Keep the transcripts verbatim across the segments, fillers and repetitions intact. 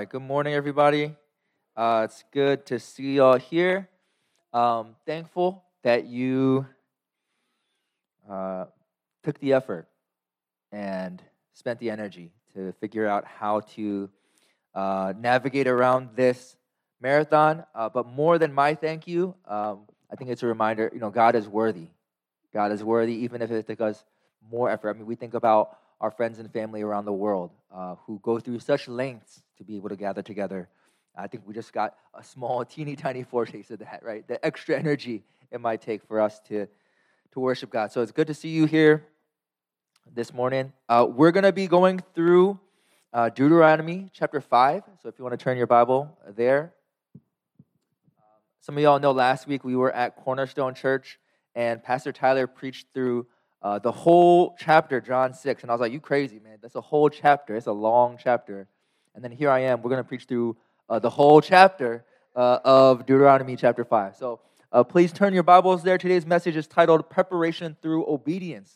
right, good morning, everybody. Uh, it's good to see y'all here. Um, thankful that you uh, took the effort and spent the energy to figure out how to uh, navigate around this marathon. Uh, but more than my thank you, um, I think it's a reminder, you know, God is worthy. God is worthy, even if it took us more effort. I mean, we think about our friends and family around the world uh, who go through such lengths to be able to gather together. I think we just got a small, teeny tiny foretaste of that, right? The extra energy it might take for us to, to worship God. So it's good to see you here this morning. Uh, we're going to be going through uh, Deuteronomy chapter five. So if you want to turn your Bible there. Some of y'all know last week we were at Cornerstone Church, and Pastor Tyler preached through uh, the whole chapter, John six. And I was like, you crazy, man. That's a whole chapter. It's a long chapter. And then here I am. We're going to preach through uh, the whole chapter uh, of Deuteronomy chapter five. So uh, please turn your Bibles there. Today's message is titled Preparation Through Obedience.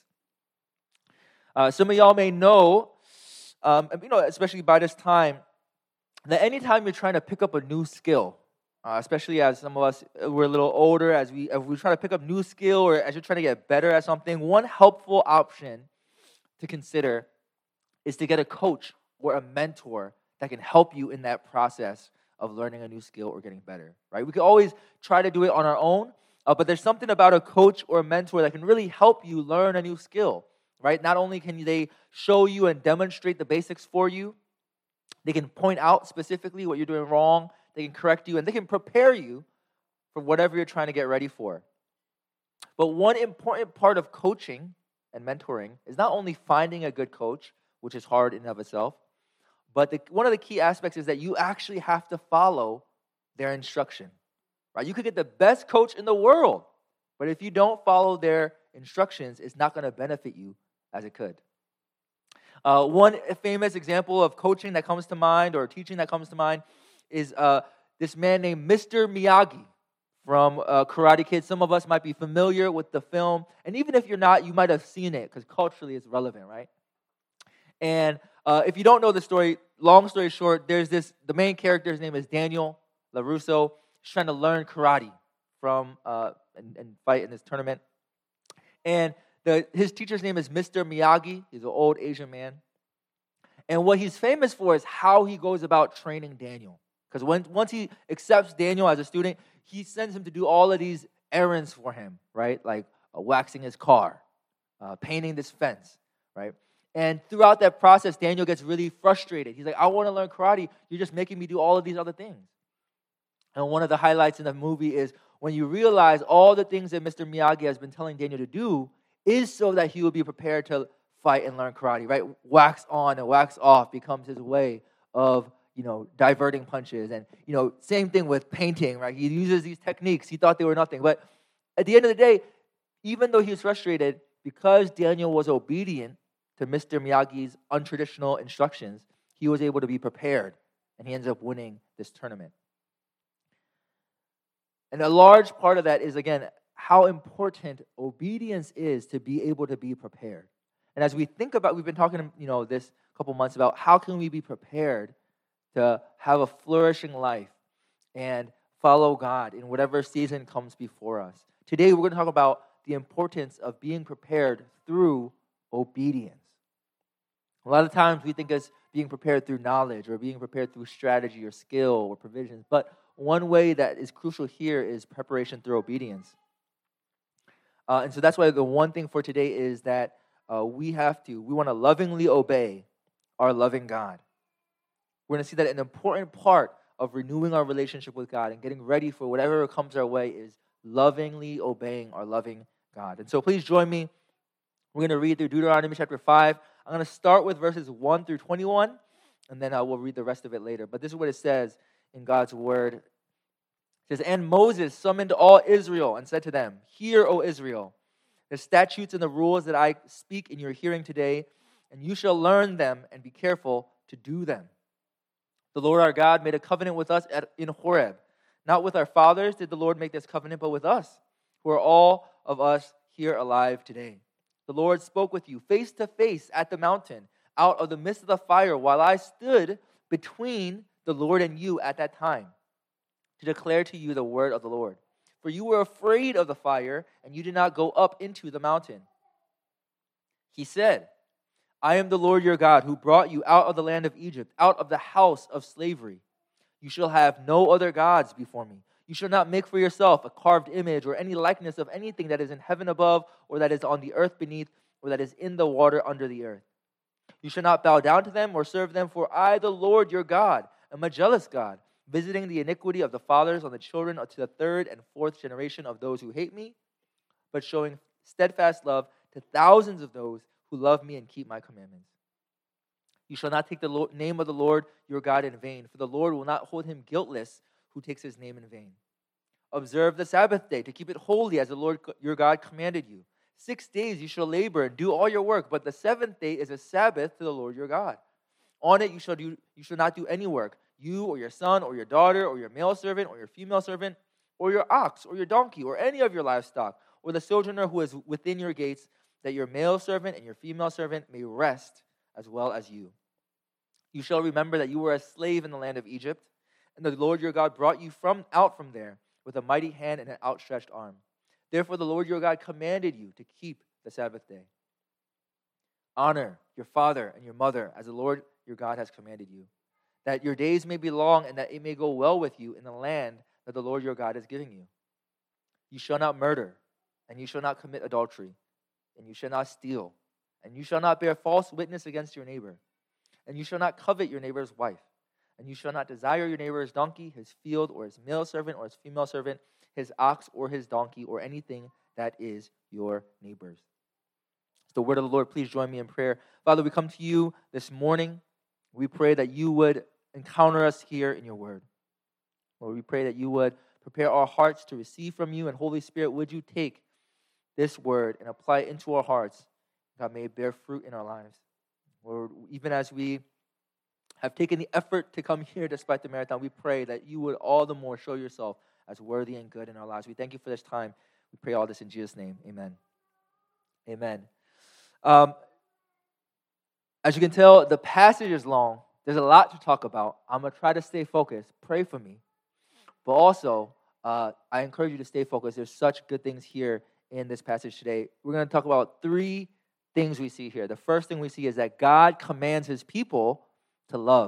Uh, some of y'all may know, um, you know, especially by this time, that anytime you're trying to pick up a new skill, Uh, especially as some of us, we're a little older, as we as we try to pick up new skill or as you're trying to get better at something, one helpful option to consider is to get a coach or a mentor that can help you in that process of learning a new skill or getting better, right? We can always try to do it on our own, uh, but there's something about a coach or a mentor that can really help you learn a new skill, right? Not only can they show you and demonstrate the basics for you, they can point out specifically what you're doing wrong. They can correct you, and they can prepare you for whatever you're trying to get ready for. But one important part of coaching and mentoring is not only finding a good coach, which is hard in and of itself, but the, one of the key aspects is that you actually have to follow their instruction. Right? You could get the best coach in the world, but if you don't follow their instructions, it's not going to benefit you as it could. Uh, one famous example of coaching that comes to mind or teaching that comes to mind is uh, this man named Mister Miyagi from uh, Karate Kid. Some of us might be familiar with the film, and even if you're not, you might have seen it because culturally it's relevant, right? And uh, if you don't know the story, long story short, there's this, the main character's name is Daniel LaRusso. He's trying to learn karate from uh, and, and fight in this tournament. And the, his teacher's name is Mister Miyagi. He's an old Asian man. And what he's famous for is how he goes about training Daniel. Because when, once he accepts Daniel as a student, he sends him to do all of these errands for him, right? Like uh, waxing his car, uh, painting this fence, right? And throughout that process, Daniel gets really frustrated. He's like, I want to learn karate. You're just making me do all of these other things. And one of the highlights in the movie is when you realize all the things that Mister Miyagi has been telling Daniel to do is so that he will be prepared to fight and learn karate, right? Wax on and wax off becomes his way of, you know, diverting punches. And, you know, same thing with painting, right? He uses these techniques. He thought they were nothing. But at the end of the day, even though he was frustrated, because Daniel was obedient to Mister Miyagi's untraditional instructions, he was able to be prepared, and he ends up winning this tournament. And a large part of that is, again, how important obedience is to be able to be prepared. And as we think about, we've been talking, you know, this couple months about how can we be prepared to have a flourishing life and follow God in whatever season comes before us. Today, we're going to talk about the importance of being prepared through obedience. A lot of times, we think as being prepared through knowledge or being prepared through strategy or skill or provisions. But one way that is crucial here is preparation through obedience. Uh, and so that's why the one thing for today is that uh, we have to, we want to lovingly obey our loving God. We're going to see that an important part of renewing our relationship with God and getting ready for whatever comes our way is lovingly obeying our loving God. And so please join me. We're going to read through Deuteronomy chapter five. I'm going to start with verses one through twenty-one, and then I will read the rest of it later. But this is what it says in God's word. It says, And Moses summoned all Israel and said to them, Hear, O Israel, the statutes and the rules that I speak in your hearing today, and you shall learn them and be careful to do them. The Lord our God made a covenant with us at, in Horeb. Not with our fathers did the Lord make this covenant, but with us, who are all of us here alive today. The Lord spoke with you face to face at the mountain, out of the midst of the fire, while I stood between the Lord and you at that time, to declare to you the word of the Lord. For you were afraid of the fire, and you did not go up into the mountain. He said, I am the Lord your God, who brought you out of the land of Egypt, out of the house of slavery. You shall have no other gods before me. You shall not make for yourself a carved image or any likeness of anything that is in heaven above, or that is on the earth beneath, or that is in the water under the earth. You shall not bow down to them or serve them, for I, the Lord your God, am a jealous God, visiting the iniquity of the fathers on the children to the third and fourth generation of those who hate me, but showing steadfast love to thousands of those who love me and keep my commandments. You shall not take the Lord, name of the Lord your God in vain, for the Lord will not hold him guiltless who takes his name in vain. Observe the Sabbath day to keep it holy as the Lord your God commanded you. Six days you shall labor and do all your work, but the seventh day is a Sabbath to the Lord your God. On it you shall do you shall not do any work, you or your son or your daughter or your male servant or your female servant or your ox or your donkey or any of your livestock or the sojourner who is within your gates, that your male servant and your female servant may rest as well as you. You shall remember that you were a slave in the land of Egypt, and the Lord your God brought you from out from there with a mighty hand and an outstretched arm. Therefore the Lord your God commanded you to keep the Sabbath day. Honor your father and your mother as the Lord your God has commanded you, that your days may be long and that it may go well with you in the land that the Lord your God is giving you. You shall not murder, and you shall not commit adultery, and you shall not steal, and you shall not bear false witness against your neighbor, and you shall not covet your neighbor's wife, and you shall not desire your neighbor's donkey, his field, or his male servant, or his female servant, his ox, or his donkey, or anything that is your neighbor's. It's the word of the Lord. Please join me in prayer. Father, we come to you this morning. We pray that you would encounter us here in your word. Lord, we pray that you would prepare our hearts to receive from you, and Holy Spirit, would you take this word and apply it into our hearts, God, may it bear fruit in our lives. Lord, even as we have taken the effort to come here despite the marathon, we pray that you would all the more show yourself as worthy and good in our lives. We thank you for this time. We pray all this in Jesus' name. Amen. Amen. Um, as you can tell, the passage is long. There's a lot to talk about. I'm going to try to stay focused. Pray for me. But also, uh, I encourage you to stay focused. There's such good things here in this passage today. We're going to talk about three things we see here. The first thing we see is that God commands his people to love.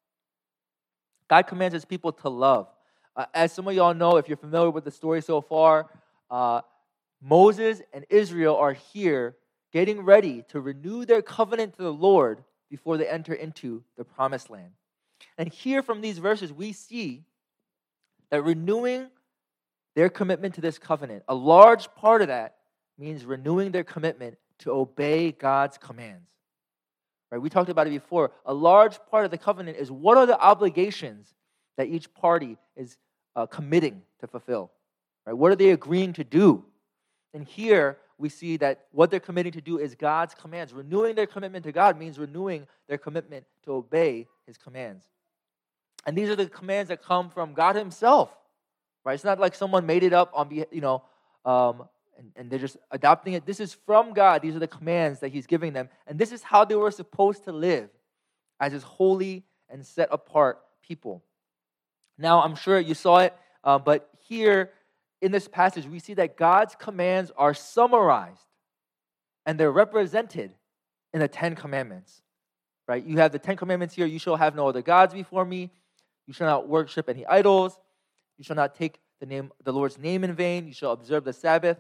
God commands his people to love. Uh, as some of y'all know, if you're familiar with the story so far, uh, Moses and Israel are here getting ready to renew their covenant to the Lord before they enter into the promised land. And here from these verses, we see that renewing their commitment to this covenant, a large part of that means renewing their commitment to obey God's commands. Right? We talked about it before. A large part of the covenant is what are the obligations that each party is uh, committing to fulfill. Right? What are they agreeing to do? And here we see that what they're committing to do is God's commands. Renewing their commitment to God means renewing their commitment to obey his commands. And these are the commands that come from God himself. Right? It's not like someone made it up on, you know, um, and, and they're just adopting it. This is from God. These are the commands that he's giving them. And this is how they were supposed to live as his holy and set apart people. Now, I'm sure you saw it, uh, but here in this passage, we see that God's commands are summarized and they're represented in the Ten Commandments. Right? You have the Ten Commandments here. You shall have no other gods before me. You shall not worship any idols. You shall not take the name, the Lord's name in vain. You shall observe the Sabbath.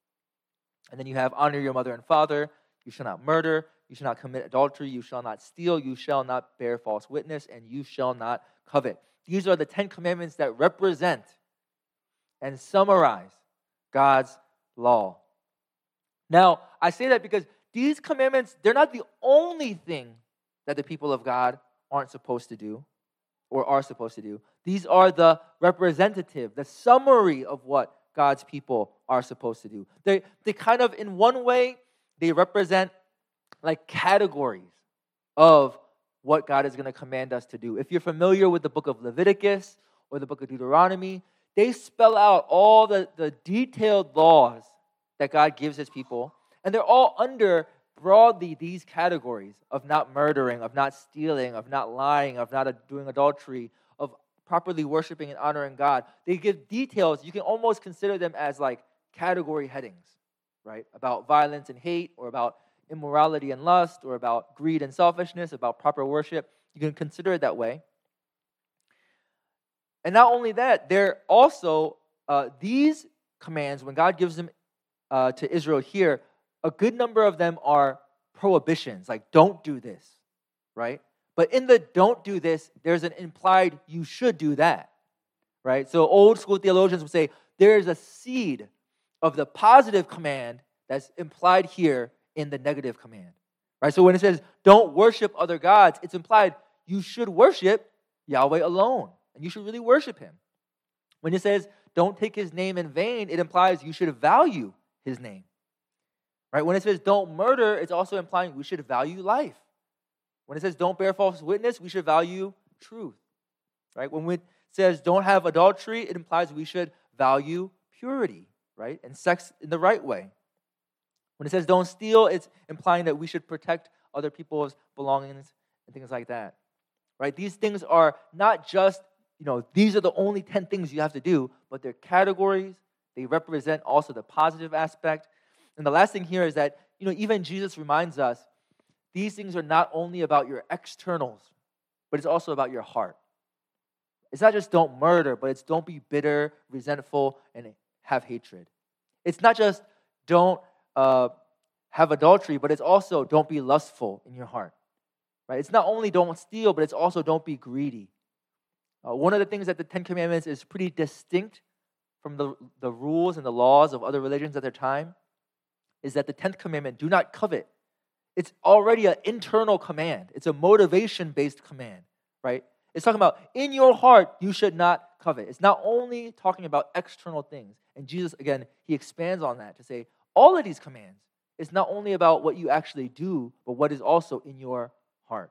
And then you have honor your mother and father. You shall not murder. You shall not commit adultery. You shall not steal. You shall not bear false witness. And you shall not covet. These are the Ten Commandments that represent and summarize God's law. Now, I say that because these commandments, they're not the only thing that the people of God aren't supposed to do or are supposed to do. These are the representative, the summary of what God's people are supposed to do. They, they kind of, in one way, they represent like categories of what God is going to command us to do. If you're familiar with the book of Leviticus or the book of Deuteronomy, they spell out all the, the detailed laws that God gives his people, and they're all under broadly these categories of not murdering, of not stealing, of not lying, of not doing adultery, properly worshiping and honoring God, they give details. You can almost consider them as like category headings, right? About violence and hate, or about immorality and lust, or about greed and selfishness, about proper worship. You can consider it that way. And not only that, they're also, uh, these commands, when God gives them uh, to Israel here, a good number of them are prohibitions, like don't do this, right? But in the don't do this, there's an implied you should do that, right? So old school theologians would say there is a seed of the positive command that's implied here in the negative command, right? So when it says don't worship other gods, it's implied you should worship Yahweh alone, and you should really worship him. When it says don't take his name in vain, it implies you should value his name, right? When it says don't murder, it's also implying we should value life. When it says don't bear false witness, we should value truth, right? When it says don't have adultery, it implies we should value purity, right? And sex in the right way. When it says don't steal, it's implying that we should protect other people's belongings and things like that, right? These things are not just, you know, these are the only ten things you have to do, but they're categories. They represent also the positive aspect. And the last thing here is that, you know, even Jesus reminds us these things are not only about your externals, but it's also about your heart. It's not just don't murder, but it's don't be bitter, resentful, and have hatred. It's not just don't uh, have adultery, but it's also don't be lustful in your heart. Right? It's not only don't steal, but it's also don't be greedy. Uh, one of the things that the Ten Commandments is pretty distinct from the, the rules and the laws of other religions at their time is that the tenth commandment, do not covet. It's already an internal command. It's a motivation-based command, right? It's talking about in your heart, you should not covet. It's not only talking about external things. And Jesus, again, he expands on that to say all of these commands, it's not only about what you actually do, but what is also in your heart.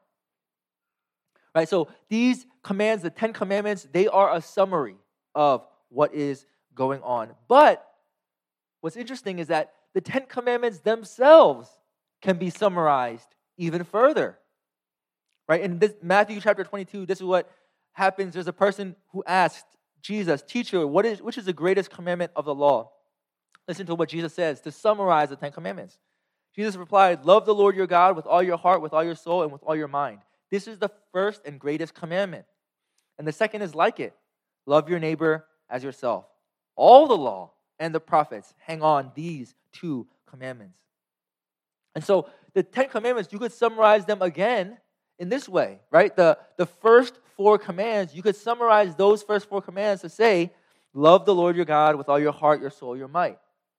Right? So these commands, the Ten Commandments, they are a summary of what is going on. But what's interesting is that the Ten Commandments themselves can be summarized even further. Right? In this Matthew chapter twenty-two, this is what happens. There's a person who asked Jesus, "Teacher, what is which is the greatest commandment of the law?" Listen to what Jesus says to summarize the Ten Commandments. Jesus replied, "Love the Lord your God with all your heart, with all your soul, and with all your mind. This is the first and greatest commandment. And the second is like it. Love your neighbor as yourself. All the law and the prophets hang on these two commandments." And so the Ten Commandments, you could summarize them again in this way, right? The, the first four commands, you could summarize those first four commands to say, love the Lord your God with all your heart, your soul, your might.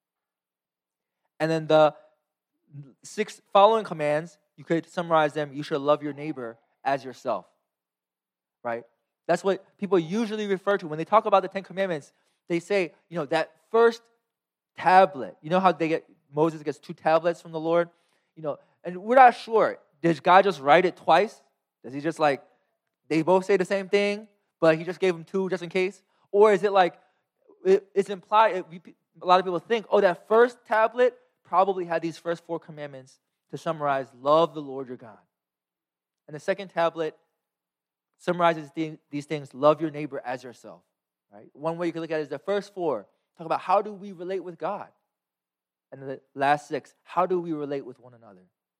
And then the six following commands, you could summarize them, you should love your neighbor as yourself, right? That's what people usually refer to. When they talk about the Ten Commandments, they say, you know, that first tablet, you know how they get, Moses gets two tablets from the Lord? You know, and we're not sure. Did God just write it twice? Does he just like, they both say the same thing, but he just gave them two just in case? Or is it like, it, it's implied, it, we, a lot of people think, oh, that first tablet probably had these first four commandments to summarize, love the Lord your God. And the second tablet summarizes the, these things, love your neighbor as yourself. Right? One way you can look at it is the first four, talk about how do we relate with God? And the last six, how do we relate with one another?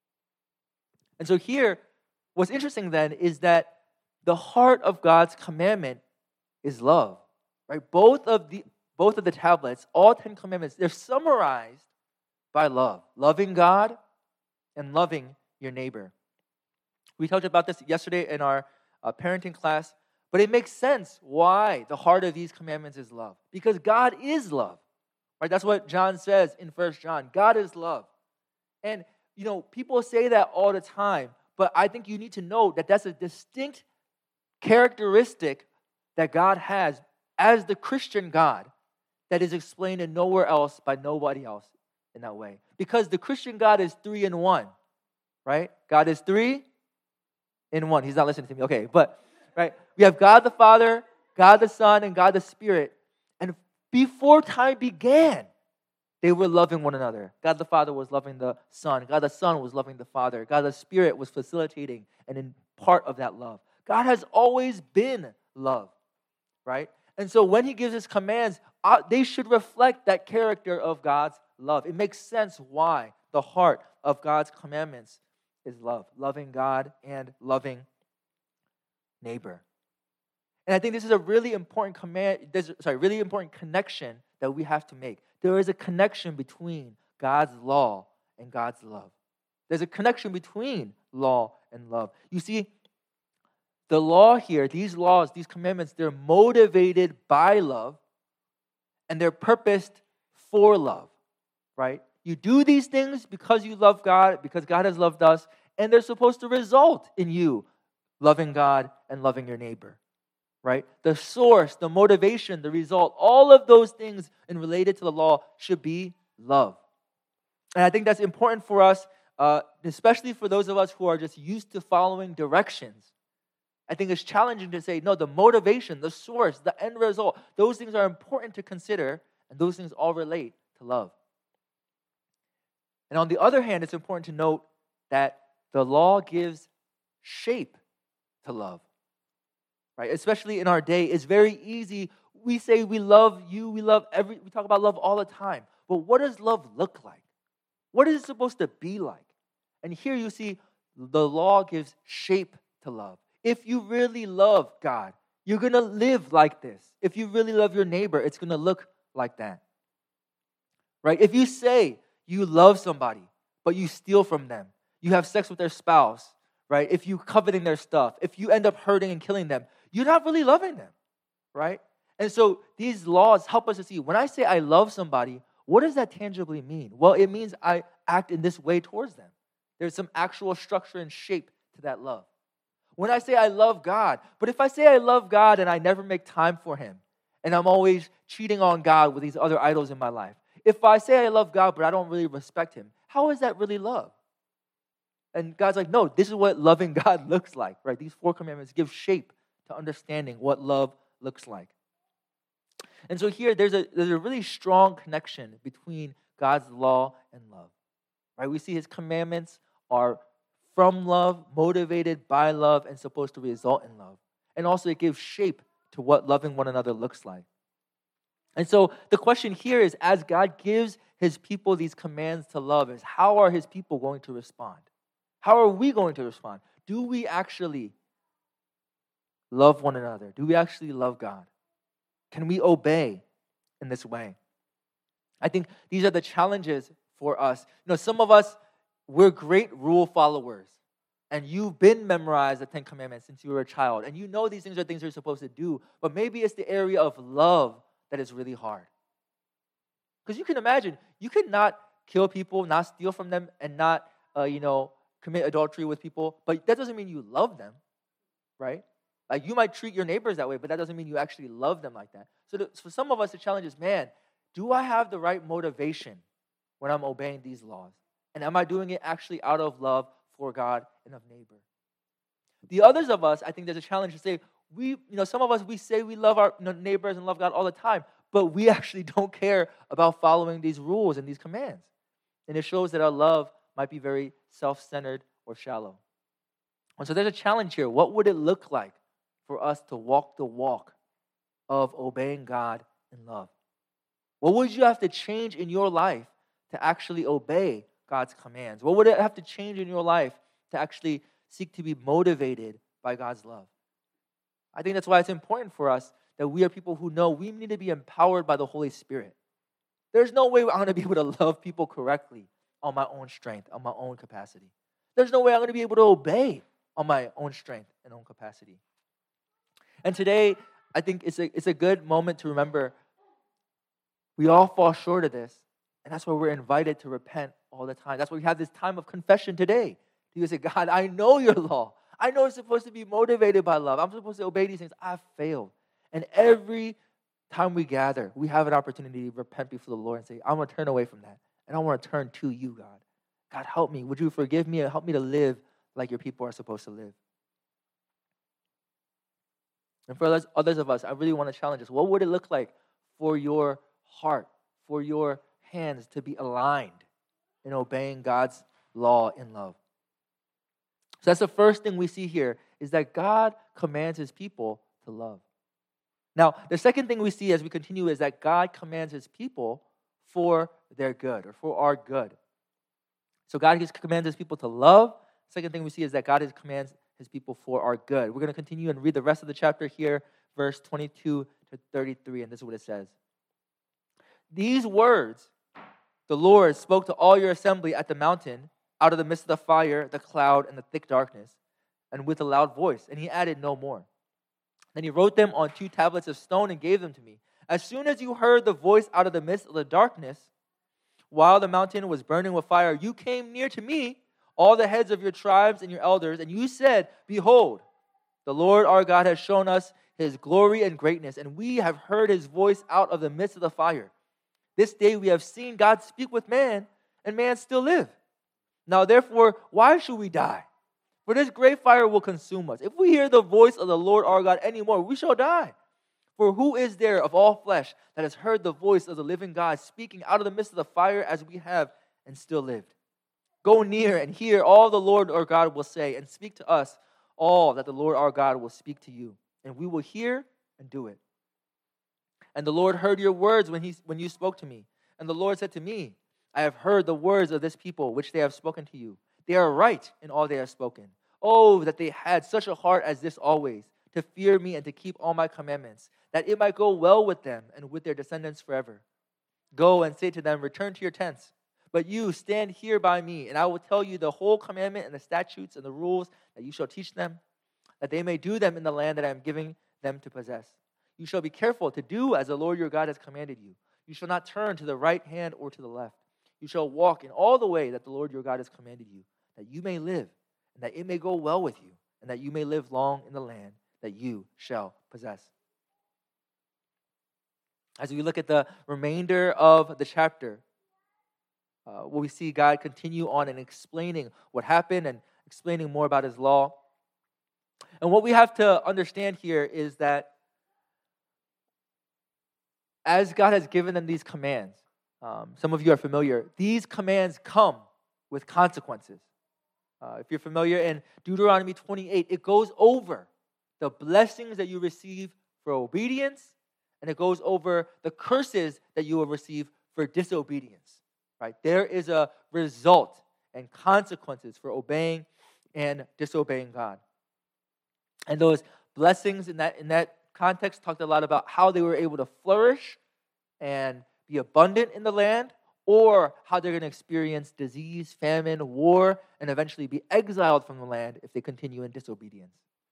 And so here, what's interesting then is that the heart of God's commandment is love. Right? Both of the both of the tablets, all Ten Commandments, they're summarized by love. Loving God and loving your neighbor. We talked about this yesterday in our uh, parenting class, but it makes sense why the heart of these commandments is love. Because God is love. Right? That's what John says in First John. God is love. And, you know, people say that all the time, but I think you need to know that that's a distinct characteristic that God has as the Christian God that is explained in nowhere else by nobody else in that way. Because the Christian God is three in one, right? God is three in one. He's not listening to me. Okay, but, right? We have God the Father, God the Son, and God the Spirit. And before time began, they were loving one another. God the Father was loving the Son. God the Son was loving the Father. God the Spirit was facilitating and in part of that love. God has always been love. right? And so when he gives his commands, uh, they should reflect that character of God's love. It makes sense why the heart of God's commandments is love, loving God and loving neighbor. And I think this is a really important command, there's, sorry, really important connection that we have to make. There is a connection between God's law and God's love. There's a connection between law and love. You see, the law here, these laws, these commandments, they're motivated by love and they're purposed for love, right? You do these things because you love God, because God has loved us, and they're supposed to result in you loving God and loving your neighbor, right? The source, the motivation, the result, all of those things in related to the law should be love. And I think that's important for us, uh, especially for those of us who are just used to following directions. I think it's challenging to say, no, the motivation, the source, the end result, those things are important to consider, and those things all relate to love. And on the other hand, it's important to note that the law gives shape to love, right? Especially in our day, it's very easy. We say we love you, we love every, we talk about love all the time. But what does love look like? What is it supposed to be like? And here you see the law gives shape to love. If you really love God, you're going to live like this. If you really love your neighbor, it's going to look like that, right? If you say you love somebody, but you steal from them, you have sex with their spouse, right? If you coveting their stuff, if you end up hurting and killing them, you're not really loving them, right? And so these laws help us to see, when I say I love somebody, what does that tangibly mean? Well, it means I act in this way towards them. There's some actual structure and shape to that love. When I say I love God, but if I say I love God and I never make time for Him, and I'm always cheating on God with these other idols in my life, if I say I love God but I don't really respect Him, how is that really love? And God's like, no, this is what loving God looks like, right? These four commandments give shape to understanding what love looks like. And so here, there's a, there's a really strong connection between God's law and love, right? We see His commandments are from love, motivated by love, and supposed to result in love. And also it gives shape to what loving one another looks like. And so the question here is, as God gives His people these commands to love, is how are His people going to respond? How are we going to respond? Do we actually love one another? Do we actually love God? Can we obey in this way? I think these are the challenges for us. You know, some of us, we're great rule followers, and you've been memorized the Ten Commandments since you were a child, and you know these things are things you're supposed to do, but maybe it's the area of love that is really hard. Because you can imagine, you could not kill people, not steal from them, and not, uh, you know, commit adultery with people, but that doesn't mean you love them, right? Like, you might treat your neighbors that way, but that doesn't mean you actually love them like that. So the, for some of us, the challenge is, man, do I have the right motivation when I'm obeying these laws? And am I doing it actually out of love for God and of neighbor? The others of us, I think there's a challenge to say, we, you know, some of us, we say we love our neighbors and love God all the time, but we actually don't care about following these rules and these commands. And it shows that our love might be very self-centered or shallow. And so there's a challenge here. What would it look like for us to walk the walk of obeying God in love? What would you have to change in your life to actually obey God's commands? What would it have to change in your life to actually seek to be motivated by God's love? I think that's why it's important for us that we are people who know we need to be empowered by the Holy Spirit. There's no way I'm going to be able to love people correctly on my own strength, on my own capacity. There's no way I'm going to be able to obey on my own strength and own capacity. And today, I think it's a, it's a good moment to remember we all fall short of this. And that's why we're invited to repent all the time. That's why we have this time of confession today. You say, God, I know your law. I know it's supposed to be motivated by love. I'm supposed to obey these things. I've failed. And every time we gather, we have an opportunity to repent before the Lord and say, I'm going to turn away from that. And I want to turn to you, God. God, help me. Would you forgive me and help me to live like your people are supposed to live? And for others, others of us, I really want to challenge us. What would it look like for your heart, for your hands to be aligned in obeying God's law in love? So that's the first thing we see here, is that God commands His people to love. Now, the second thing we see as we continue is that God commands his people for their good, or for our good. So God commands his people to love. Second thing we see is that God commands his people for our good. We're going to continue and read the rest of the chapter here, verse twenty-two to thirty-three, and this is what it says. These words the Lord spoke to all your assembly at the mountain, out of the midst of the fire, the cloud, and the thick darkness, and with a loud voice, and he added no more. Then he wrote them on two tablets of stone and gave them to me. As soon as you heard the voice out of the midst of the darkness, while the mountain was burning with fire, you came near to me, all the heads of your tribes and your elders, and you said, Behold, the Lord our God has shown us his glory and greatness, and we have heard his voice out of the midst of the fire. This day we have seen God speak with man, and man still live. Now therefore, why should we die? For this great fire will consume us. If we hear the voice of the Lord our God anymore, we shall die. For who is there of all flesh that has heard the voice of the living God speaking out of the midst of the fire as we have and still lived? Go near and hear all the Lord our God will say, and speak to us all that the Lord our God will speak to you. And we will hear and do it. And the Lord heard your words when, he, when you spoke to me. And the Lord said to me, I have heard the words of this people which they have spoken to you. They are right in all they have spoken. Oh, that they had such a heart as this always, to fear me and to keep all my commandments, that it might go well with them and with their descendants forever. Go and say to them, return to your tents. But you stand here by me, and I will tell you the whole commandment and the statutes and the rules that you shall teach them, that they may do them in the land that I am giving them to possess. You shall be careful to do as the Lord your God has commanded you. You shall not turn to the right hand or to the left. You shall walk in all the way that the Lord your God has commanded you, that you may live, and that it may go well with you, and that you may live long in the land that you shall possess. As we look at the remainder of the chapter, uh, what we see God continue on and explaining what happened and explaining more about his law. And what we have to understand here is that as God has given them these commands, um, some of you are familiar, these commands come with consequences. Uh, if you're familiar, in Deuteronomy twenty-eight, it goes over the blessings that you receive for obedience, and it goes over the curses that you will receive for disobedience. Right? There is a result and consequences for obeying and disobeying God. And those blessings in that in that context talked a lot about how they were able to flourish and be abundant in the land, or how they're going to experience disease, famine, war, and eventually be exiled from the land if they continue in disobedience.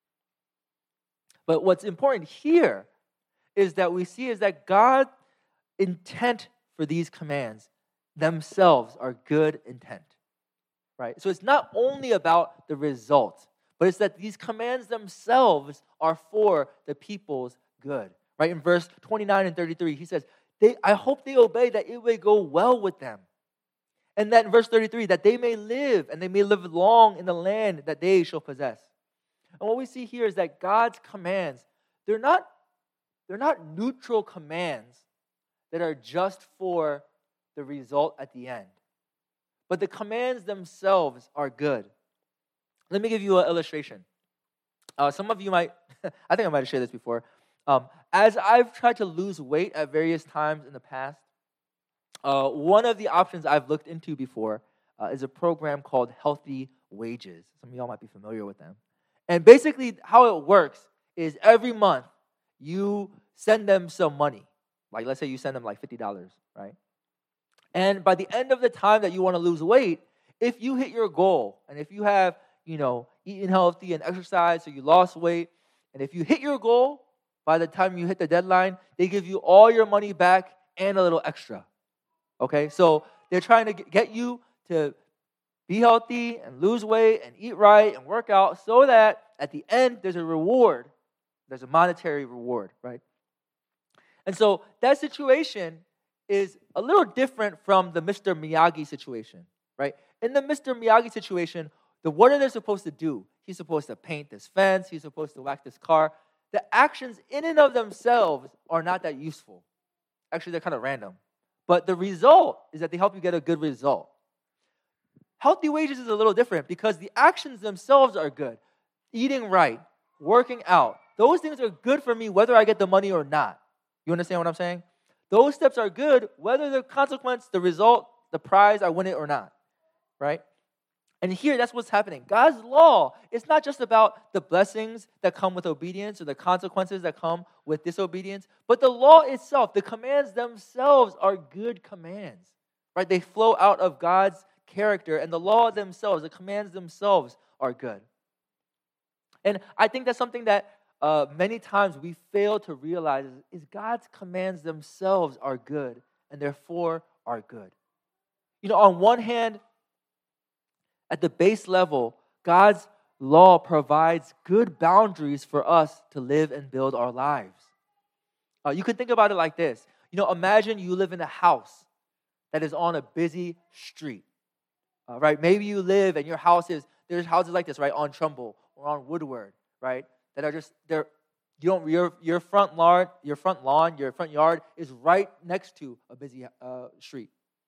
But what's important here is that we see is that God's intent for these commands themselves are good intent. Right? So it's not only about the result, but it's that these commands themselves are for the people's good. Right? In verse twenty-nine and thirty-three, he says, they, I hope they obey that it may go well with them. And then in verse thirty-three, that they may live and they may live long in the land that they shall possess. And what we see here is that God's commands, they're not, they're not neutral commands that are just for the result at the end. But the commands themselves are good. Let me give you an illustration. Uh, some of you might, I think I might have shared this before. Um, as I've tried to lose weight at various times in the past, uh, one of the options I've looked into before uh, is a program called Healthy Wages. Some of y'all might be familiar with them. And basically how it works is every month you send them some money. Like let's say you send them like fifty dollars, right? And by the end of the time that you want to lose weight, if you hit your goal, and if you have, you know, eaten healthy and exercised so you lost weight, and if you hit your goal, by the time you hit the deadline, they give you all your money back and a little extra. Okay? So they're trying to get you to be healthy and lose weight and eat right and work out so that at the end there's a reward. There's a monetary reward, right? And so that situation is a little different from the Mister Miyagi situation, right? In the Mister Miyagi situation, the what are they supposed to do? He's supposed to paint this fence. He's supposed to wax this car. The actions in and of themselves are not that useful. Actually, they're kind of random. But the result is that they help you get a good result. Healthy Wages is a little different because the actions themselves are good. Eating right, working out, those things are good for me whether I get the money or not. You understand what I'm saying? Those steps are good whether the consequence, the result, the prize, I win it or not, right? And here, that's what's happening. God's law is not just about the blessings that come with obedience or the consequences that come with disobedience, but the law itself, the commands themselves are good commands, right? They flow out of God's character, and the law themselves, the commands themselves are good. And I think that's something that uh, many times we fail to realize is, is God's commands themselves are good and therefore are good. You know, on one hand, at the base level, God's law provides good boundaries for us to live and build our lives. Uh, you can think about it like this. You know, imagine you live in a house that is on a busy street, uh, right? Maybe you live and your house is, there's houses like this, right, on Trumbull or on Woodward, right, that are just, they're, you don't, your, your front lawn, your front lawn, your front yard is right next to a busy uh, street.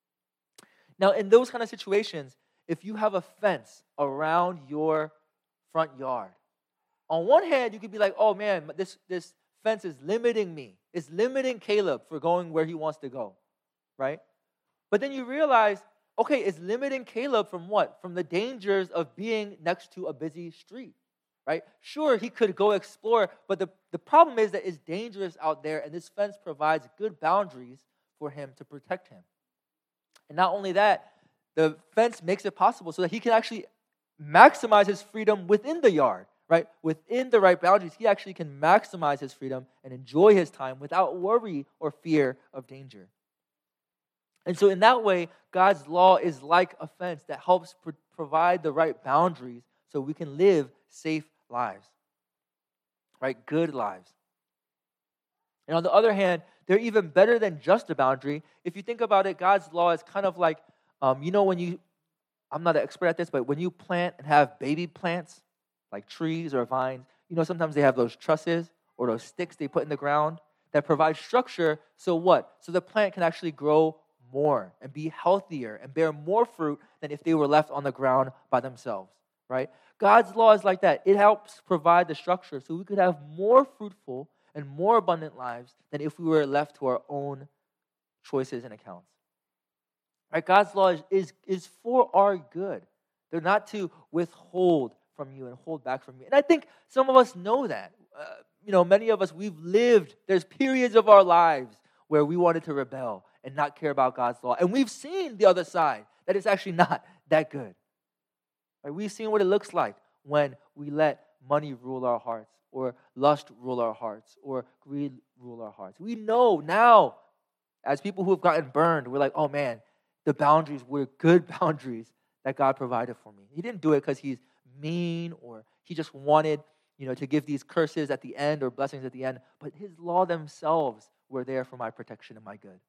Now, in those kind of situations, if you have a fence around your front yard, on one hand, you could be like, oh man, this, this fence is limiting me. It's limiting Caleb for going where he wants to go, right? But then you realize, okay, it's limiting Caleb from what? From the dangers of being next to a busy street, right? Sure, he could go explore, but the, the problem is that it's dangerous out there, and this fence provides good boundaries for him to protect him. And not only that, the fence makes it possible so that he can actually maximize his freedom within the yard, right? Within the right boundaries, he actually can maximize his freedom and enjoy his time without worry or fear of danger. And so in that way, God's law is like a fence that helps pro- provide the right boundaries so we can live safe lives, right? Good lives. And on the other hand, they're even better than just a boundary. If you think about it, God's law is kind of like, um, you know, when you, I'm not an expert at this, but when you plant and have baby plants, like trees or vines, you know, sometimes they have those trusses or those sticks they put in the ground that provide structure. So what? So the plant can actually grow more and be healthier and bear more fruit than if they were left on the ground by themselves, right? God's law is like that. It helps provide the structure so we could have more fruitful and more abundant lives than if we were left to our own choices and accounts. Right? God's law is, is, is for our good. They're not to withhold from you and hold back from you. And I think some of us know that. Uh, you know, many of us, we've lived, there's periods of our lives where we wanted to rebel and not care about God's law. And we've seen the other side, that it's actually not that good. Right? We've seen what it looks like when we let money rule our hearts, or lust rule our hearts, or greed rule our hearts. We know now, as people who have gotten burned, we're like, oh man, the boundaries were good boundaries that God provided for me. He didn't do it because he's mean or he just wanted, you know, to give these curses at the end or blessings at the end. But his law themselves were there for my protection and my good.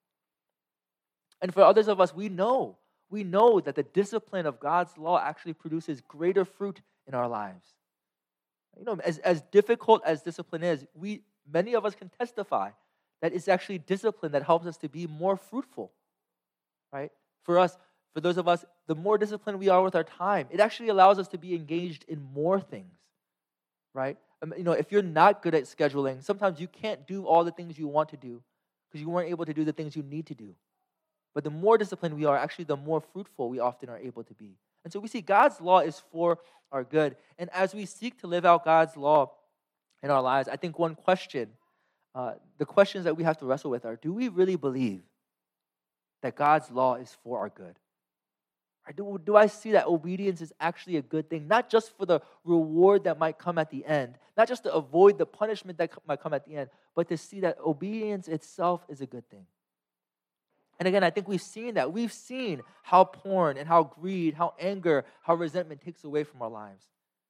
And for others of us, we know, we know that the discipline of God's law actually produces greater fruit in our lives. You know, as, as difficult as discipline is, we many of us can testify that it's actually discipline that helps us to be more fruitful, right? For us, for those of us, the more disciplined we are with our time, it actually allows us to be engaged in more things, right? Um, you know, if you're not good at scheduling, sometimes you can't do all the things you want to do because you weren't able to do the things you need to do. But the more disciplined we are, actually the more fruitful we often are able to be. And so we see God's law is for our good. And as we seek to live out God's law in our lives, I think one question, uh, the questions that we have to wrestle with are, do we really believe that God's law is for our good? Or do, do I see that obedience is actually a good thing, not just for the reward that might come at the end, not just to avoid the punishment that might come at the end, but to see that obedience itself is a good thing? And again, I think we've seen that. We've seen how porn and how greed, how anger, how resentment takes away from our lives.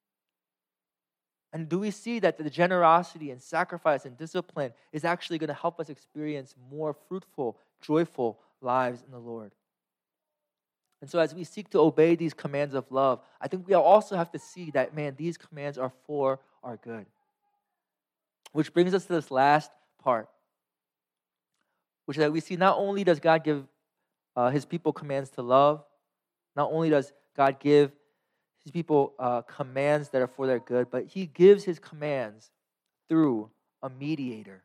And do we see that the generosity and sacrifice and discipline is actually going to help us experience more fruitful, joyful lives in the Lord? And so as we seek to obey these commands of love, I think we also have to see that, man, these commands are for our good. Which brings us to this last part, which is that we see not only does God give uh, his people commands to love, not only does God give his people uh, commands that are for their good, but he gives his commands through a mediator.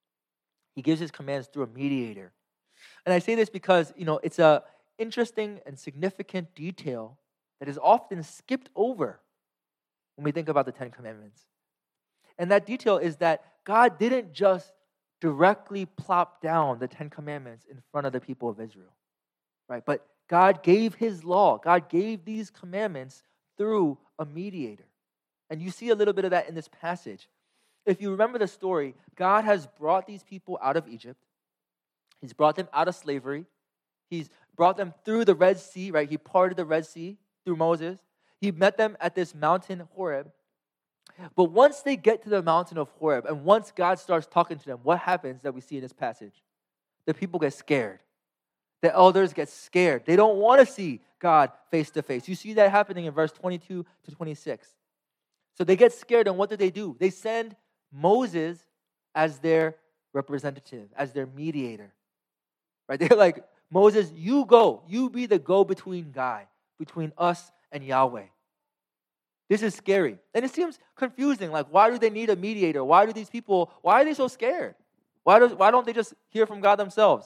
He gives his commands through a mediator. And I say this because, you know, it's a interesting and significant detail that is often skipped over when we think about the Ten Commandments. And that detail is that God didn't just directly plop down the Ten Commandments in front of the people of Israel, right? But God gave his law. God gave these commandments through a mediator. And you see a little bit of that in this passage. If you remember the story, God has brought these people out of Egypt. He's brought them out of slavery. He's brought them through the Red Sea, right? He parted the Red Sea through Moses. He met them at this mountain, Horeb. But once they get to the mountain of Horeb, and once God starts talking to them, what happens that we see in this passage? The people get scared. The elders get scared. They don't want to see God face to face. You see that happening in verse twenty-two to twenty-six. So they get scared, and what do they do? They send Moses as their representative, as their mediator. Right? They're like, Moses, you go. You be the go-between guy between us and Yahweh. This is scary. And it seems confusing. Like, why do they need a mediator? Why do these people, why are they so scared? Why, do, why don't they just hear from God themselves?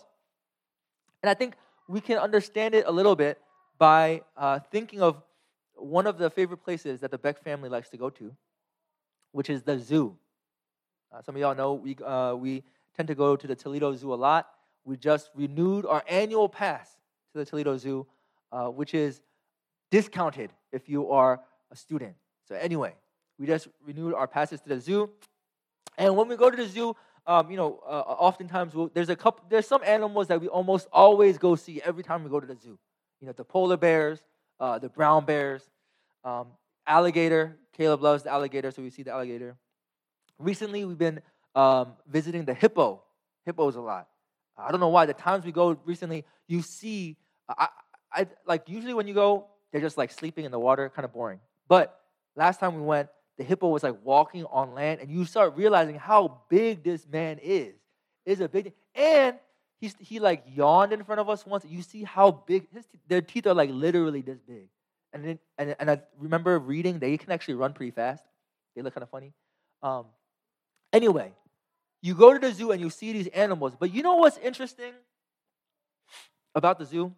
And I think we can understand it a little bit by uh, thinking of one of the favorite places that the Beck family likes to go to, which is the zoo. Uh, some of y'all know we uh, we tend to go to the Toledo Zoo a lot. We just renewed our annual pass to the Toledo Zoo, uh, which is discounted if you are a student. So anyway, we just renewed our passes to the zoo. And when we go to the zoo, um, you know, uh, oftentimes we'll, there's a couple, there's some animals that we almost always go see every time we go to the zoo. You know, the polar bears, uh, the brown bears, um, alligator. Caleb loves the alligator, so we see the alligator. Recently, we've been um, visiting the hippo. Hippos a lot. I don't know why. The times we go recently, you see, I, I like usually when you go, they're just like sleeping in the water, kind of boring. But last time we went, the hippo was like walking on land, and you start realizing how big this man is. It's a big, and he he like yawned in front of us once. You see how big his their teeth are, like literally this big. And then and and I remember reading they can actually run pretty fast. They look kind of funny. Um, anyway, you go to the zoo and you see these animals, but you know what's interesting about the zoo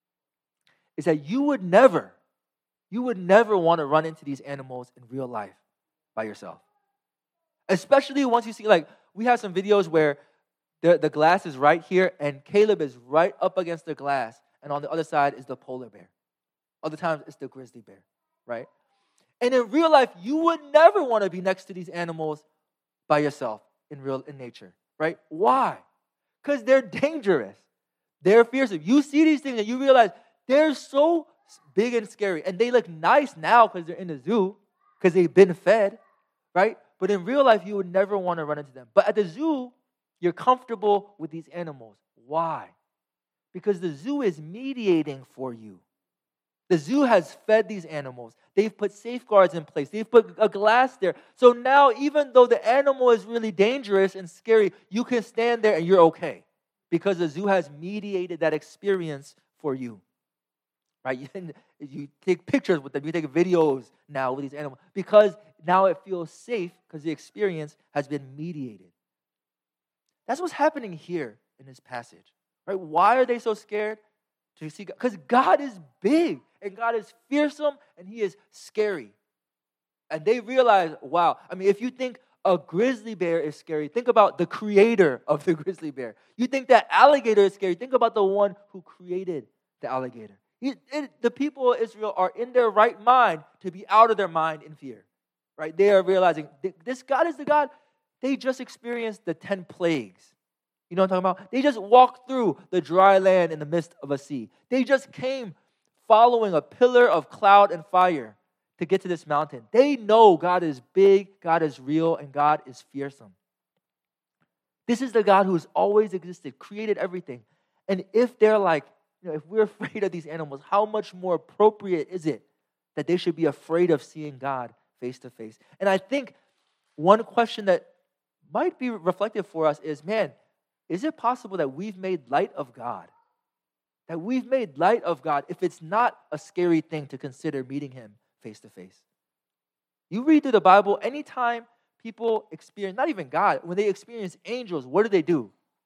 is that you would never. You would never want to run into these animals in real life by yourself. Especially once you see, like, we have some videos where the, the glass is right here and Caleb is right up against the glass, and on the other side is the polar bear. Other times it's the grizzly bear, right? And in real life, you would never want to be next to these animals by yourself in real in nature, right? Why? Because they're dangerous. They're fearsome. You see these things and you realize they're so big and scary. And they look nice now because they're in the zoo, because they've been fed, right? But in real life, you would never want to run into them. But at the zoo, you're comfortable with these animals. Why? Because the zoo is mediating for you. The zoo has fed these animals. They've put safeguards in place. They've put a glass there. So now, even though the animal is really dangerous and scary, you can stand there and you're okay, because the zoo has mediated that experience for you. Right? You, you take pictures with them. You take videos now with these animals because now it feels safe because the experience has been mediated. That's what's happening here in this passage. Right? Why are they so scared to see God? Because God is big and God is fearsome and He is scary. And they realize, wow. I mean, if you think a grizzly bear is scary, think about the creator of the grizzly bear. You think that alligator is scary, think about the one who created the alligator. It, it, the people of Israel are in their right mind to be out of their mind in fear, right? They are realizing this God is the God. They just experienced the ten plagues. You know what I'm talking about? They just walked through the dry land in the midst of a sea. They just came following a pillar of cloud and fire to get to this mountain. They know God is big, God is real, and God is fearsome. This is the God who has always existed, created everything. And if they're like, you know, if we're afraid of these animals, how much more appropriate is it that they should be afraid of seeing God face to face? And I think one question that might be reflective for us is, man, is it possible that we've made light of God? That we've made light of God if it's not a scary thing to consider meeting Him face to face? You read through the Bible, anytime people experience, not even God, when they experience angels, what do they do?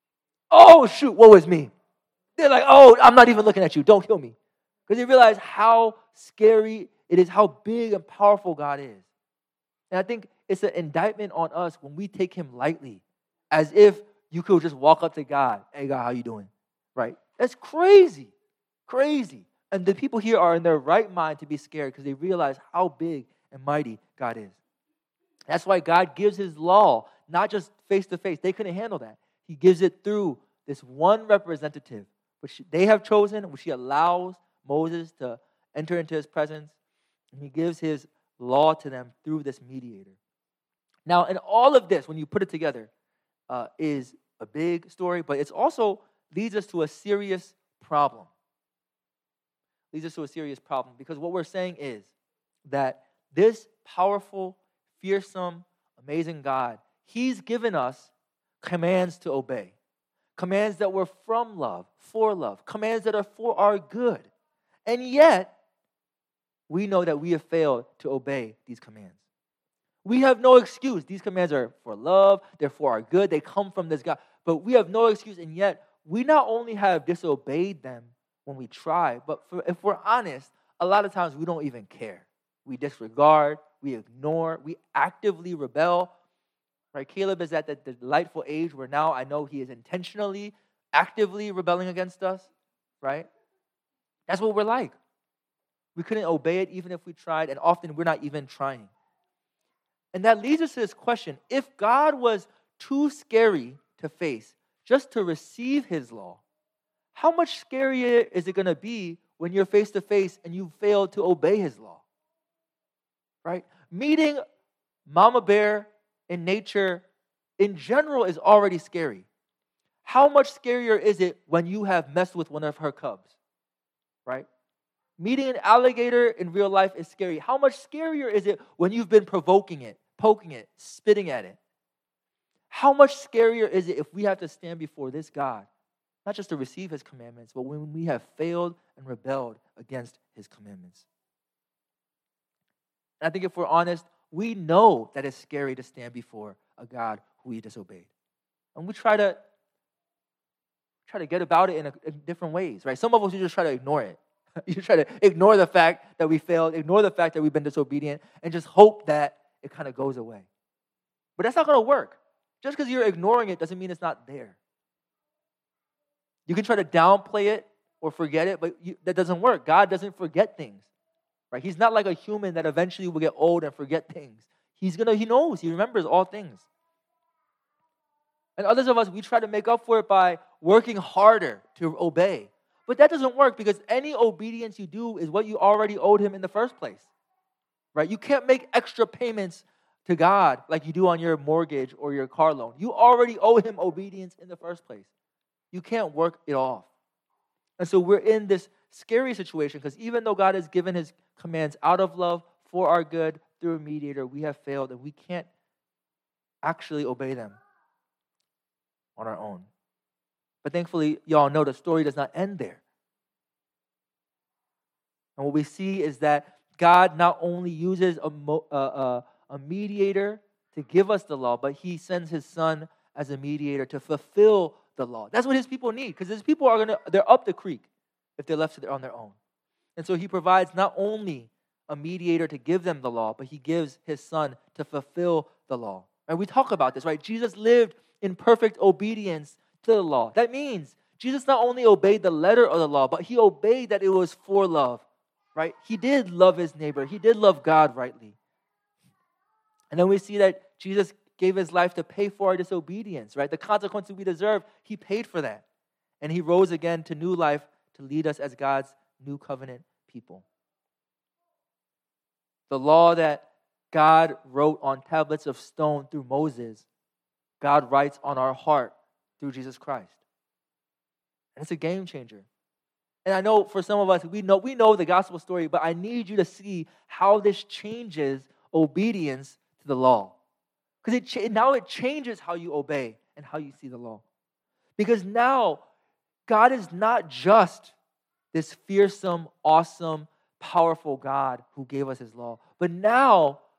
Oh, shoot, woe is me. They're like, oh, I'm not even looking at you. Don't kill me. Because they realize how scary it is, how big and powerful God is. And I think it's an indictment on us when we take him lightly, as if you could just walk up to God. Hey, God, how you doing? Right? That's crazy. Crazy. And the people here are in their right mind to be scared because they realize how big and mighty God is. That's why God gives his law, not just face to face. They couldn't handle that. He gives it through this one representative, which they have chosen, which he allows Moses to enter into his presence. And he gives his law to them through this mediator. Now, in all of this, when you put it together, uh, is a big story, but it also leads us to a serious problem. Leads us to a serious problem because what we're saying is that this powerful, fearsome, amazing God, he's given us commands to obey. Commands that were from love, for love. Commands that are for our good. And yet, we know that we have failed to obey these commands. We have no excuse. These commands are for love. They're for our good. They come from this God. But we have no excuse. And yet, we not only have disobeyed them when we try, but for, if we're honest, a lot of times we don't even care. We disregard. We ignore. We actively rebel. Right? Caleb is at the, the delightful age where now I know he is intentionally, actively rebelling against us. Right? That's what we're like. We couldn't obey it even if we tried, and often we're not even trying. And that leads us to this question. If God was too scary to face just to receive his law, how much scarier is it going to be when you're face to face and you fail to obey his law? Right? Meeting Mama Bear in nature in general is already scary. How much scarier is it when you have messed with one of her cubs? Right? Meeting an alligator in real life is scary. How much scarier is it when you've been provoking it, poking it, spitting at it? How much scarier is it if we have to stand before this God, not just to receive his commandments, but when we have failed and rebelled against his commandments? And I think if we're honest, we know that it's scary to stand before a God who we disobeyed. And we try to try to get about it in, a, in different ways, right? Some of us, you just try to ignore it. You try to ignore the fact that we failed, ignore the fact that we've been disobedient, and just hope that it kind of goes away. But that's not going to work. Just because you're ignoring it doesn't mean it's not there. You can try to downplay it or forget it, but you, that doesn't work. God doesn't forget things, right? He's not like a human that eventually will get old and forget things. He's gonna. He knows. He remembers all things. And others of us, we try to make up for it by working harder to obey. But that doesn't work because any obedience you do is what you already owed him in the first place, right? You can't make extra payments to God like you do on your mortgage or your car loan. You already owe him obedience in the first place. You can't work it off. And so we're in this scary situation because even though God has given his commands out of love for our good through a mediator, we have failed and we can't actually obey them on our own. But thankfully, y'all know the story does not end there. And what we see is that God not only uses a, a, a mediator to give us the law, but he sends his son as a mediator to fulfill the law. That's what his people need, because his people are gonna they're up the creek if they're left on their own. And so he provides not only a mediator to give them the law, but he gives his son to fulfill the law. And we talk about this, right? Jesus lived in perfect obedience to the law. That means Jesus not only obeyed the letter of the law, but he obeyed that it was for love, right? He did love his neighbor. He did love God rightly. And then we see that Jesus gave his life to pay for our disobedience, right? The consequences we deserve, he paid for that. And he rose again to new life to lead us as God's new covenant people. The law that God wrote on tablets of stone through Moses, God writes on our heart through Jesus Christ. And it's a game changer. And I know for some of us, we know we know the gospel story, but I need you to see how this changes obedience to the law. Because it cha- now it changes how you obey and how you see the law. Because now, God is not just this fearsome, awesome, powerful God who gave us his law. But now,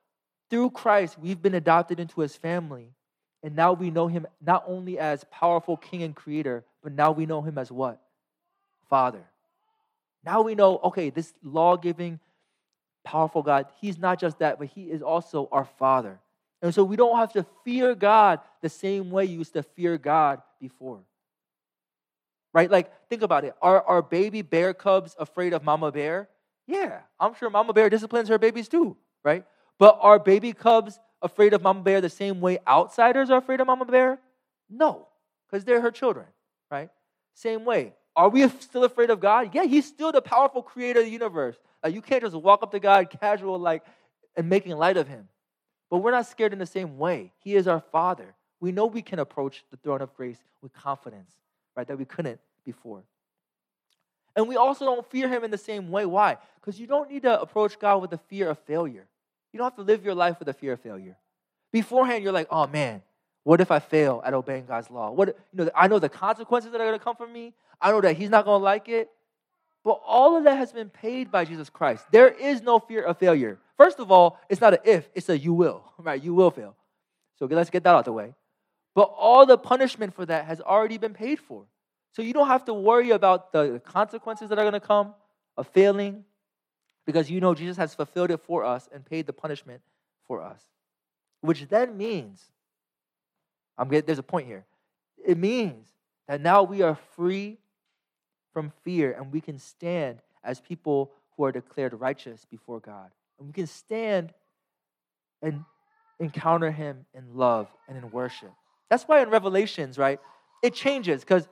Through Christ, we've been adopted into his family. And now we know him not only as powerful king and creator, but now we know him as what? Father. Now we know, okay, this law-giving, powerful God, he's not just that, but he is also our Father. And so we don't have to fear God the same way you used to fear God before. Right? Like, think about it. Are, are baby bear cubs afraid of mama bear? Yeah, I'm sure mama bear disciplines her babies too, right? But are baby cubs afraid of mama bear the same way outsiders are afraid of mama bear? No, because they're her children, right? Same way. Are we still afraid of God? Yeah, he's still the powerful creator of the universe. Like, you can't just walk up to God casual like and making light of him. But we're not scared in the same way. He is our Father. We know we can approach the throne of grace with confidence, right, that we couldn't before. And we also don't fear him in the same way. Why? Because you don't need to approach God with the fear of failure. You don't have to live your life with a fear of failure. Beforehand, you're like, oh man, what if I fail at obeying God's law? What, you know, I know the consequences that are going to come from me. I know that he's not going to like it. But all of that has been paid by Jesus Christ. There is no fear of failure. First of all, it's not an if, it's a you will, right? You will fail. So let's get that out of the way. But all the punishment for that has already been paid for. So you don't have to worry about the consequences that are going to come of failing, because you know Jesus has fulfilled it for us and paid the punishment for us. Which then means, I'm getting, there's a point here. It means that now we are free from fear and we can stand as people who are declared righteous before God. And we can stand and encounter him in love and in worship. That's why in Revelations, right, it changes, because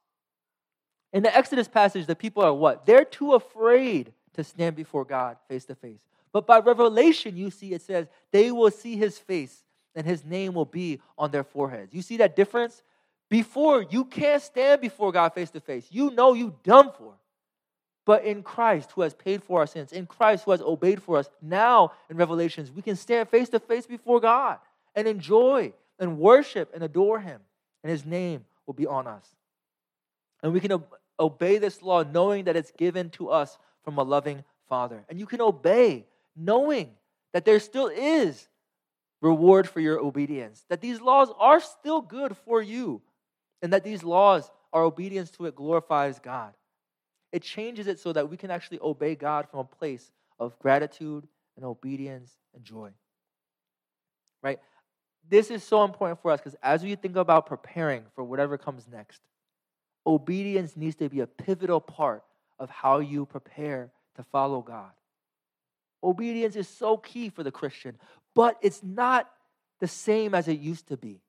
in the Exodus passage, the people are what? They're too afraid to stand before God face to face. But by Revelation, you see it says they will see his face and his name will be on their foreheads. You see that difference? Before, you can't stand before God face to face. You know you done for. But in Christ, who has paid for our sins, in Christ, who has obeyed for us, now in Revelations, we can stand face to face before God and enjoy and worship and adore him. And his name will be on us. And we can obey this law knowing that it's given to us from a loving Father. And you can obey knowing that there still is reward for your obedience, that these laws are still good for you, and that these laws, our obedience to it glorifies God. It changes it so that we can actually obey God from a place of gratitude and obedience and joy. Right? This is so important for us because as we think about preparing for whatever comes next, obedience needs to be a pivotal part of how you prepare to follow God. Obedience is so key for the Christian, but it's not the same as it used to be.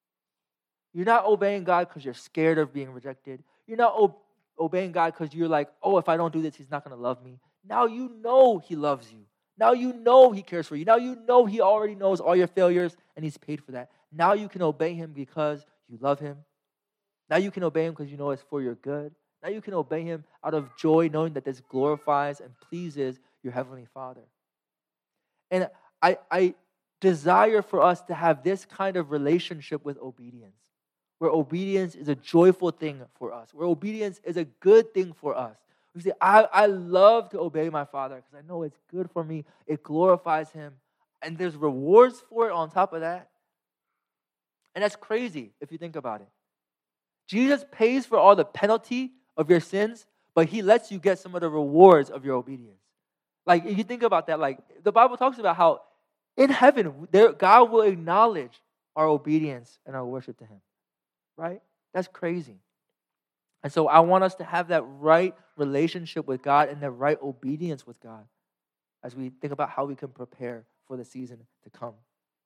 You're not obeying God because you're scared of being rejected. You're not o- obeying God because you're like, oh, if I don't do this, he's not going to love me. Now you know he loves you. Now you know he cares for you. Now you know he already knows all your failures and he's paid for that. Now you can obey him because you love him. Now you can obey him because you know it's for your good. Now you can obey him out of joy, knowing that this glorifies and pleases your heavenly Father. And I, I desire for us to have this kind of relationship with obedience, where obedience is a joyful thing for us, where obedience is a good thing for us. We say, I, I love to obey my Father because I know it's good for me. It glorifies him. And there's rewards for it on top of that. And that's crazy if you think about it. Jesus pays for all the penalty of your sins, but he lets you get some of the rewards of your obedience. Like, if you think about that, like, the Bible talks about how in heaven, there, God will acknowledge our obedience and our worship to him. Right? That's crazy. And so I want us to have that right relationship with God and the right obedience with God as we think about how we can prepare for the season to come.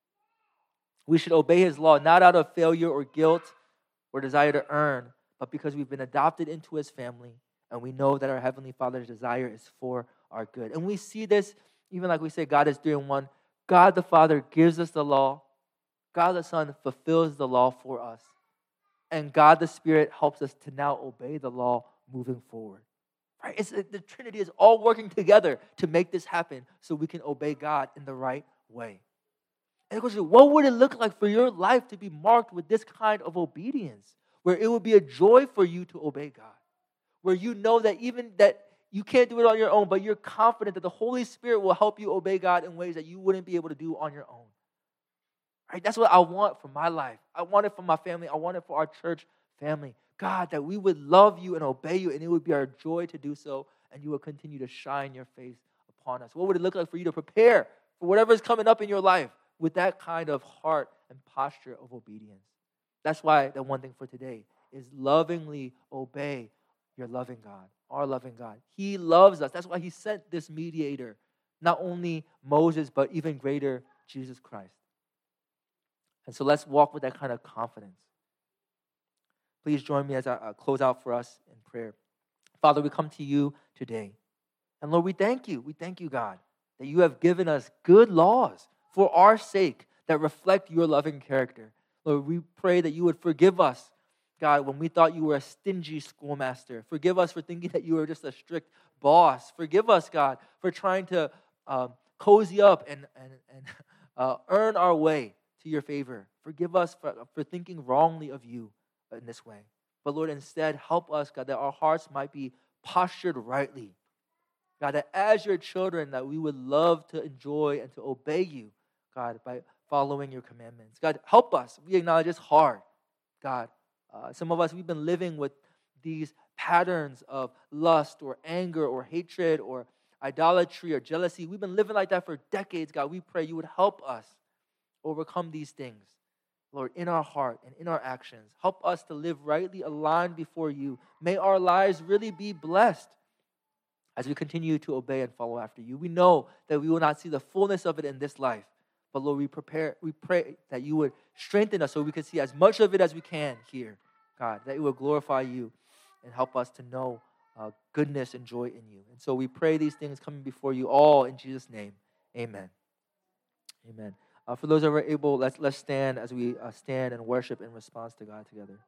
We should obey his law not out of failure or guilt or desire to earn, but because we've been adopted into his family and we know that our Heavenly Father's desire is for our good. And we see this, even like we say, God is three in one. God the Father gives us the law. God the Son fulfills the law for us. And God the Spirit helps us to now obey the law moving forward. Right? It's, the Trinity is all working together to make this happen so we can obey God in the right way. And the question, what would it look like for your life to be marked with this kind of obedience, where it would be a joy for you to obey God, where you know that even that you can't do it on your own, but you're confident that the Holy Spirit will help you obey God in ways that you wouldn't be able to do on your own. Right? That's what I want for my life. I want it for my family. I want it for our church family. God, that we would love you and obey you, and it would be our joy to do so, and you will continue to shine your face upon us. What would it look like for you to prepare for whatever is coming up in your life with that kind of heart and posture of obedience? That's why the one thing for today is lovingly obey your loving God, our loving God. He loves us. That's why he sent this mediator, not only Moses, but even greater, Jesus Christ. And so let's walk with that kind of confidence. Please join me as I uh, close out for us in prayer. Father, we come to you today. And Lord, we thank you. We thank you, God, that you have given us good laws for our sake that reflect your loving character. Lord, we pray that you would forgive us, God, when we thought you were a stingy schoolmaster. Forgive us for thinking that you were just a strict boss. Forgive us, God, for trying to um, cozy up and, and, and uh, earn our way to your favor. Forgive us for, for thinking wrongly of you in this way. But Lord, instead, help us, God, that our hearts might be postured rightly. God, that as your children, that we would love to enjoy and to obey you, God, by following your commandments. God, help us. We acknowledge it's hard. God, uh, some of us, we've been living with these patterns of lust or anger or hatred or idolatry or jealousy. We've been living like that for decades, God. We pray you would help us overcome these things, Lord, in our heart and in our actions. Help us to live rightly aligned before you. May our lives really be blessed as we continue to obey and follow after you. We know that we will not see the fullness of it in this life, but Lord, we prepare, we pray that you would strengthen us so we can see as much of it as we can here, God, that it will glorify you and help us to know uh, goodness and joy in you. And so we pray these things coming before you all in Jesus' name. Amen. Amen. Uh, for those that are able, let's let's stand as we uh, stand and worship in response to God together.